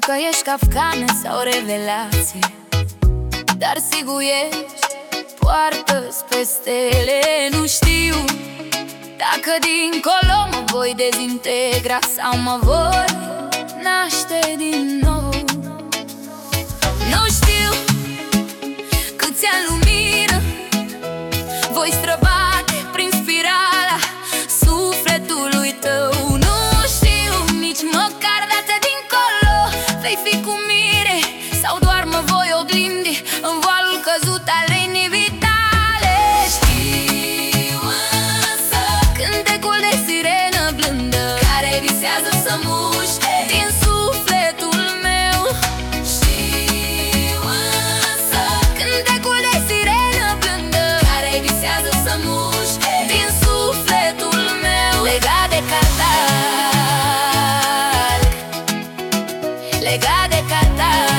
Dacă ești cafcană sau revelație, dar sigur ești, poartă-ți pe stele. Nu știu dacă dincolo mă voi dezintegra sau mă voi naște din nou. Nu știu câți ani lumină voi străbate prin spirala sufletului tău. Nu știu nici măcar dacă dincolo vei fi cu mine sau doar mă voi oglindi în valul căzut al inimii tale. Știu însă cântecul de sirenă blândă care visează să muște din sufletul meu. Știu însă cântecul de sirenă blândă care visează să muște din sufletul meu. Legat de catalg, legat de catalg.